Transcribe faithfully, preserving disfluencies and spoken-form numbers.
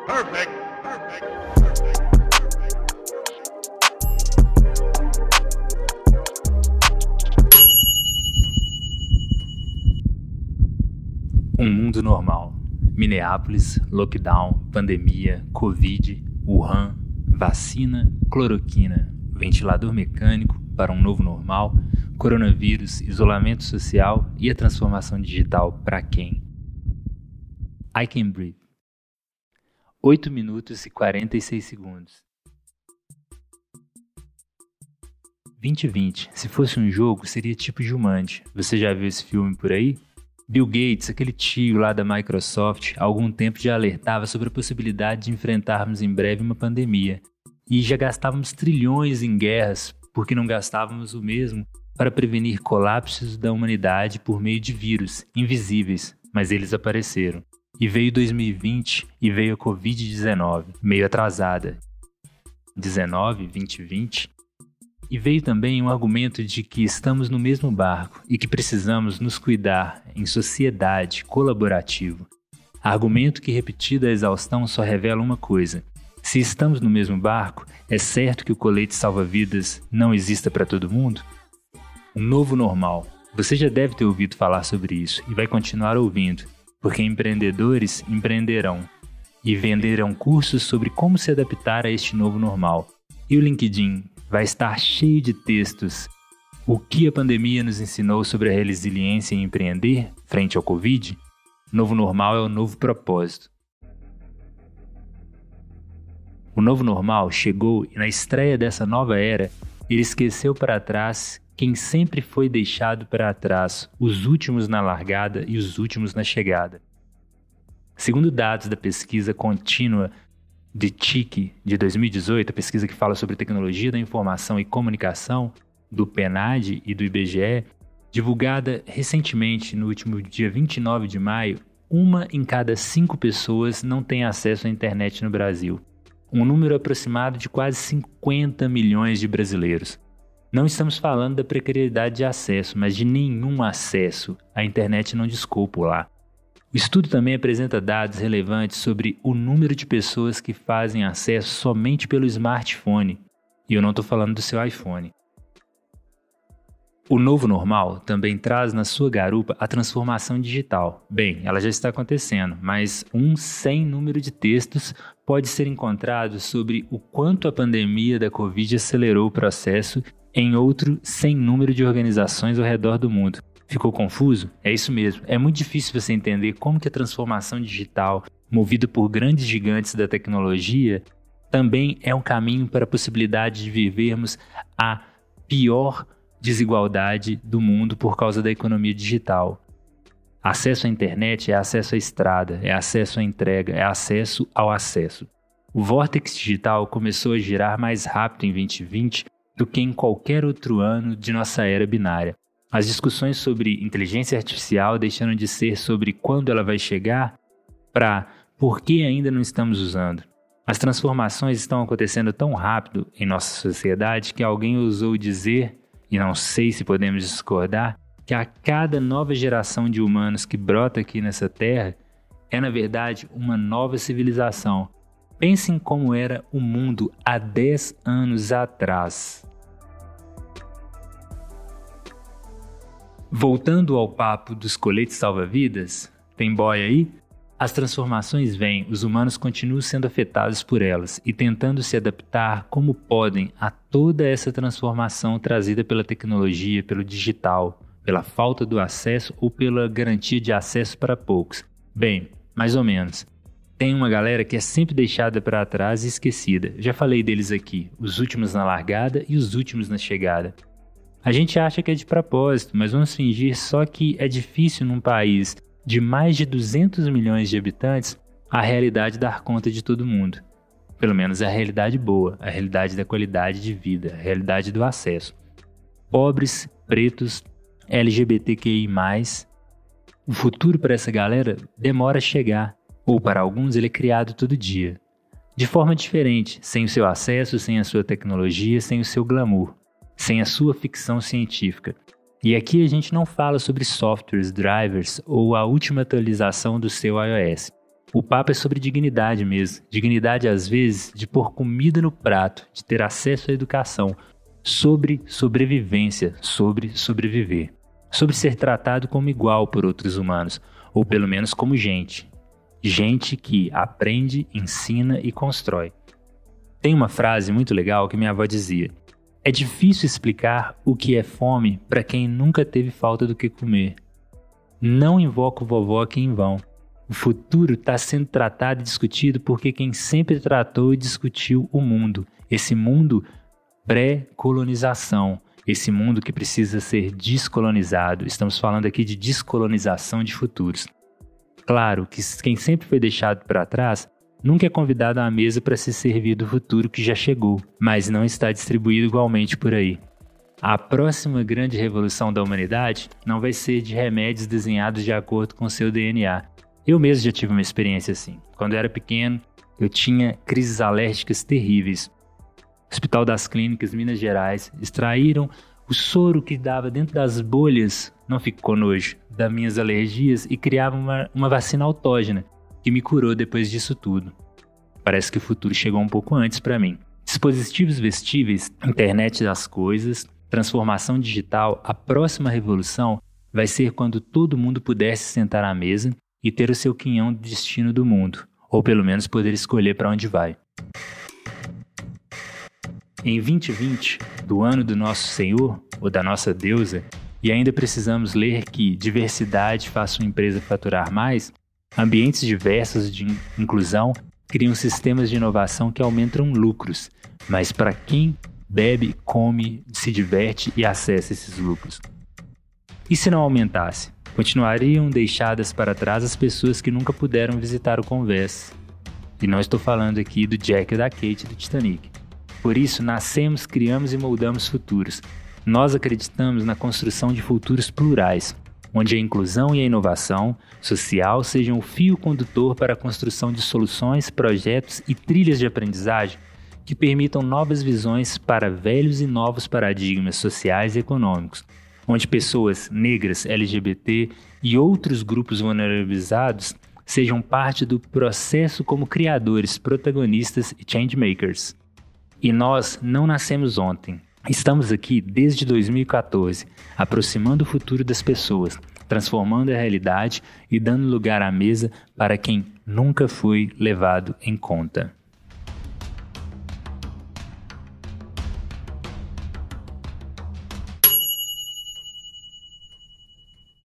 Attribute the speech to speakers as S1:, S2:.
S1: Perfect. Perfect.
S2: Um mundo normal. Minneapolis, lockdown, pandemia, Covid, Wuhan, vacina, cloroquina, ventilador mecânico para um novo normal, coronavírus, isolamento social e a transformação digital para quem? I Can Breathe. oito minutos e quarenta e seis segundos. vinte e vinte. Se fosse um jogo, seria tipo Jumanji. Você já viu esse filme por aí? Bill Gates, aquele tio lá da Microsoft, há algum tempo já alertava sobre a possibilidade de enfrentarmos em breve uma pandemia. E já gastávamos trilhões em guerras, porque não gastávamos o mesmo para prevenir colapsos da humanidade por meio de vírus invisíveis, mas eles apareceram. E veio dois mil e vinte e veio a covid dezenove, meio atrasada. dezenove, vinte e vinte. E veio também um argumento de que estamos no mesmo barco e que precisamos nos cuidar em sociedade, colaborativo. Argumento que, repetido à exaustão, só revela uma coisa. Se estamos no mesmo barco, é certo que o colete salva-vidas não exista para todo mundo? Um novo normal. Você já deve ter ouvido falar sobre isso e vai continuar ouvindo, porque empreendedores empreenderão e venderão cursos sobre como se adaptar a este novo normal. E o LinkedIn vai estar cheio de textos. O que a pandemia nos ensinou sobre a resiliência em empreender frente ao Covid? Novo normal é o novo propósito. O novo normal chegou e na estreia dessa nova era, ele esqueceu para trás quem sempre foi deixado para trás, os últimos na largada e os últimos na chegada. Segundo dados da pesquisa contínua de T I C de dois mil e dezoito, a pesquisa que fala sobre tecnologia da informação e comunicação, do PNAD e do I B G E, divulgada recentemente no último dia vinte e nove de maio, uma em cada cinco pessoas não tem acesso à internet no Brasil. Um número aproximado de quase cinquenta milhões de brasileiros. Não estamos falando da precariedade de acesso, mas de nenhum acesso. A internet não discou por lá. O estudo também apresenta dados relevantes sobre o número de pessoas que fazem acesso somente pelo smartphone. E eu não estou falando do seu iPhone. O novo normal também traz na sua garupa a transformação digital. Bem, ela já está acontecendo, mas um sem número de textos pode ser encontrado sobre o quanto a pandemia da Covid acelerou o processo em outro sem número de organizações ao redor do mundo. Ficou confuso? É isso mesmo. É muito difícil você entender como que a transformação digital, movida por grandes gigantes da tecnologia, também é um caminho para a possibilidade de vivermos a pior desigualdade do mundo por causa da economia digital. Acesso à internet é acesso à estrada, é acesso à entrega, é acesso ao acesso. O vórtice digital começou a girar mais rápido em vinte e vinte do que em qualquer outro ano de nossa era binária. As discussões sobre inteligência artificial deixaram de ser sobre quando ela vai chegar para por que ainda não estamos usando. As transformações estão acontecendo tão rápido em nossa sociedade que alguém ousou dizer, e não sei se podemos discordar, que a cada nova geração de humanos que brota aqui nessa terra é, na verdade, uma nova civilização. Pensem como era o mundo há dez anos atrás. Voltando ao papo dos coletes salva-vidas, tem boy aí? As transformações vêm, os humanos continuam sendo afetados por elas e tentando se adaptar como podem a toda essa transformação trazida pela tecnologia, pelo digital, pela falta do acesso ou pela garantia de acesso para poucos. Bem, mais ou menos. Tem uma galera que é sempre deixada para trás e esquecida. Já falei deles aqui, os últimos na largada e os últimos na chegada. A gente acha que é de propósito, mas vamos fingir só que é difícil num país de mais de duzentos milhões de habitantes a realidade dar conta de todo mundo. Pelo menos a realidade boa, a realidade da qualidade de vida, a realidade do acesso. Pobres, pretos, L G B T Q I mais, o futuro para essa galera demora a chegar, ou para alguns ele é criado todo dia. De forma diferente, sem o seu acesso, sem a sua tecnologia, sem o seu glamour. Sem a sua ficção científica. E aqui a gente não fala sobre softwares, drivers ou a última atualização do seu iOS. O papo é sobre dignidade mesmo. Dignidade, às vezes, de pôr comida no prato, de ter acesso à educação. Sobre sobrevivência, sobre sobreviver. Sobre ser tratado como igual por outros humanos, ou pelo menos como gente. Gente que aprende, ensina e constrói. Tem uma frase muito legal que minha avó dizia: é difícil explicar o que é fome para quem nunca teve falta do que comer. Não invoco vovó aqui em vão. O futuro está sendo tratado e discutido porque quem sempre tratou e discutiu o mundo. Esse mundo pré-colonização. Esse mundo que precisa ser descolonizado. Estamos falando aqui de descolonização de futuros. Claro que quem sempre foi deixado para trás nunca é convidado à mesa para se servir do futuro que já chegou, mas não está distribuído igualmente por aí. A próxima grande revolução da humanidade não vai ser de remédios desenhados de acordo com seu D N A. Eu mesmo já tive uma experiência assim. Quando eu era pequeno, eu tinha crises alérgicas terríveis. Hospital das Clínicas, Minas Gerais, extraíram o soro que dava dentro das bolhas, não ficou nojo, das minhas alergias e criavam uma, uma vacina autógena, que me curou depois disso tudo. Parece que o futuro chegou um pouco antes para mim. Dispositivos vestíveis, internet das coisas, transformação digital, a próxima revolução vai ser quando todo mundo pudesse sentar à mesa e ter o seu quinhão de destino do mundo, ou pelo menos poder escolher para onde vai. Em vinte vinte, do ano do nosso Senhor, ou da nossa deusa, e ainda precisamos ler que diversidade faz sua empresa faturar mais, ambientes diversos de inclusão criam sistemas de inovação que aumentam lucros, mas para quem bebe, come, se diverte e acessa esses lucros? E se não aumentasse? Continuariam deixadas para trás as pessoas que nunca puderam visitar o Convés. E não estou falando aqui do Jack e da Kate do Titanic. Por isso, nascemos, criamos e moldamos futuros. Nós acreditamos na construção de futuros plurais, onde a inclusão e a inovação social sejam o fio condutor para a construção de soluções, projetos e trilhas de aprendizagem que permitam novas visões para velhos e novos paradigmas sociais e econômicos, onde pessoas negras, L G B T e outros grupos vulnerabilizados sejam parte do processo como criadores, protagonistas e changemakers. E nós não nascemos ontem. Estamos aqui desde dois mil e quatorze, aproximando o futuro das pessoas, transformando a realidade e dando lugar à mesa para quem nunca foi levado em conta.